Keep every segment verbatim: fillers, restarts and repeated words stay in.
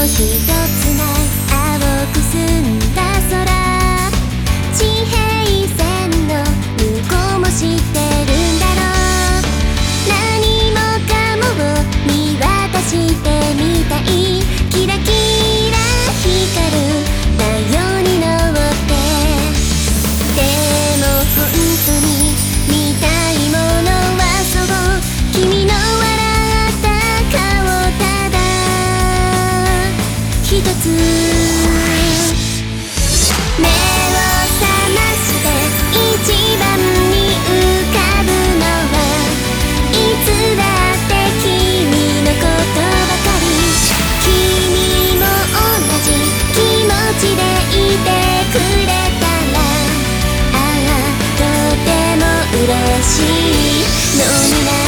一つない青く澄んだ空、地平線の向こうも知ってるんだろう。何もかもを見渡してみたい、キラキラ光る太陽に乗って。でも本当に見たいものはそう、君の笑った顔ただ一つ。目を覚まして一番に浮かぶのはいつだって君のことばかり。君も同じ気持ちでいてくれたら、ああとても嬉しいのにな。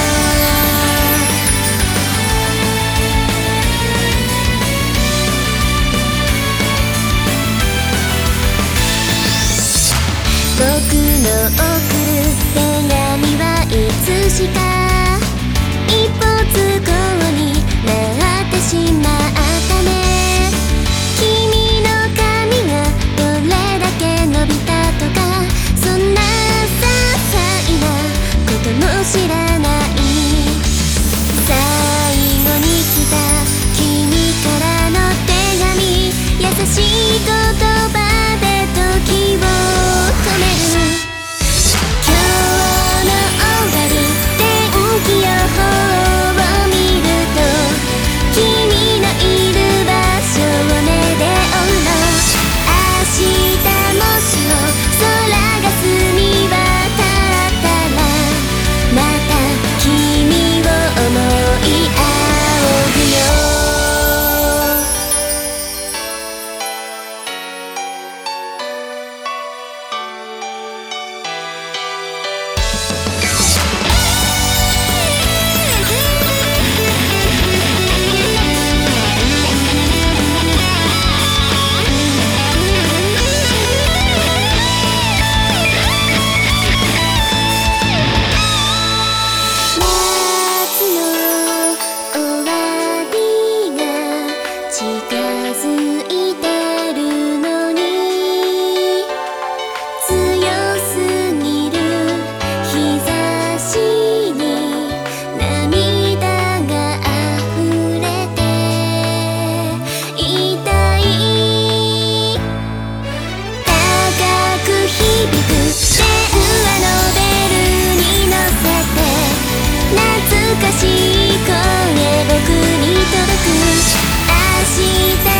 僕の送る手紙はいつしか一方通行になってしまったね。君の髪がどれだけ伸びたとか、そんな些細なことも知らない。最後に来た君からの手紙、優しい言葉で時を止める。今日の終わり天気予報を見ると、君のいる場所を目で追うの。明日もしも空が澄み渡ったら、また君を思い仰ぐよ。懐かしい声僕に届く。明日